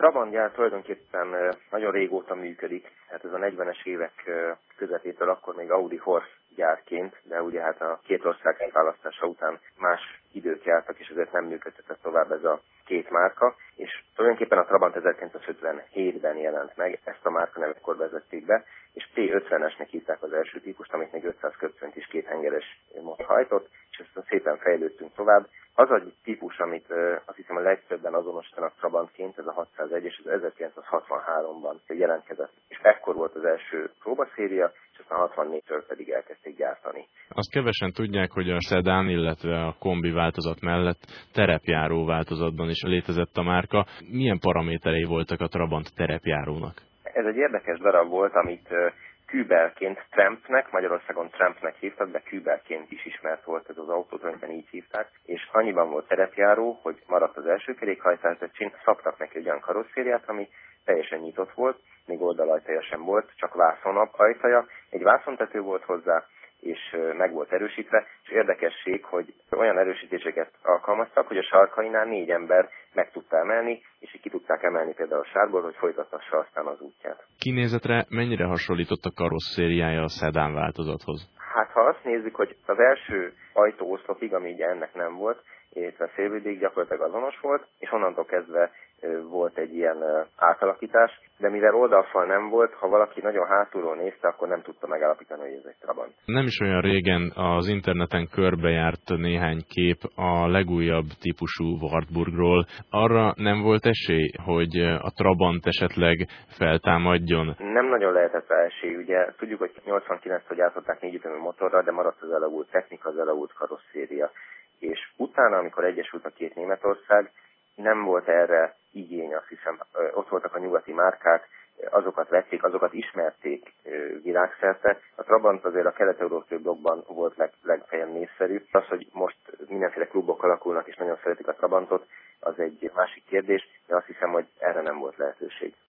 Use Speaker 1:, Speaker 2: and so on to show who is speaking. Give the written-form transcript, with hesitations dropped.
Speaker 1: Trabant gyár tulajdonképpen nagyon régóta működik, hát ez a 40-es évek közepétől akkor még Audi Horse gyárként, de ugye hát a két ország szétválasztása után más idők jártak, és ezért nem működtetett tovább ez a két márka, és tulajdonképpen a Trabant 1957-ben jelent meg, ezt a márkanevet akkor vezették be, és T50-esnek hívták az első típust, amit még 500 köbcönt is kéthengeres motor hajtott, és ezt szépen fejlődtünk tovább. Az a típus, amit azt hiszem a legtöbben azonosítanak Trabantként, ez a 601, és ez 1963-ban jelentkezett. És ekkor volt az első próbaszéria, és aztán 64-től pedig elkezdték gyártani.
Speaker 2: Azt kevesen tudják, hogy a szedán, illetve a kombi változat mellett terepjáró változatban is létezett a márka. Milyen paraméterei voltak a Trabant terepjárónak?
Speaker 1: Ez egy érdekes darab volt, amit Kübelként Trampnek, Magyarországon Trampnek hívtak, de Kübelként is ismert volt ez az autó, tulajdonképpen így hívták, és annyiban volt terepjáró, hogy maradt az első kerékhajtás, de szabtak neki egy olyan karosszériát, ami teljesen nyitott volt, még oldalajtaja sem volt, csak vászonajtaja, egy vászontető volt hozzá, és meg volt erősítve, és érdekesség, hogy olyan erősítéseket alkalmaztak, hogy a sarkainál 4 ember meg tudta emelni, és így ki tudták emelni például a sárból, hogy folytathassa aztán az útját.
Speaker 2: Kinézetre mennyire hasonlított a karosszériája a szedán változathoz?
Speaker 1: Hát ha azt nézzük, hogy az első ajtóoszlopig, ami ugye ennek nem volt, illetve szélvédéig gyakorlatilag azonos volt, és onnantól kezdve volt egy ilyen átalakítás, de mivel oldalfal nem volt, ha valaki nagyon hátulról nézte, akkor nem tudta megállapítani, hogy ez egy Trabant.
Speaker 2: Nem is olyan régen az interneten körbejárt néhány kép a legújabb típusú Wartburgról. Arra nem volt esély, hogy a Trabant esetleg feltámadjon?
Speaker 1: Nem nagyon lehetett rá esély, ugye tudjuk, hogy 89-től gyártották 4 ütemű motorral, de maradt az elavult technika, az elavult karosszéria. És utána, amikor egyesült a két Németország, nem volt erre igény, azt hiszem, ott voltak a nyugati márkák, azokat vették, azokat ismerték világszerte. A Trabant azért a kelet-európai blokkban volt legfeljebb népszerű. Az, hogy most mindenféle klubok alakulnak és nagyon szeretik a Trabantot, az egy másik kérdés, de azt hiszem, hogy erre nem volt lehetőség.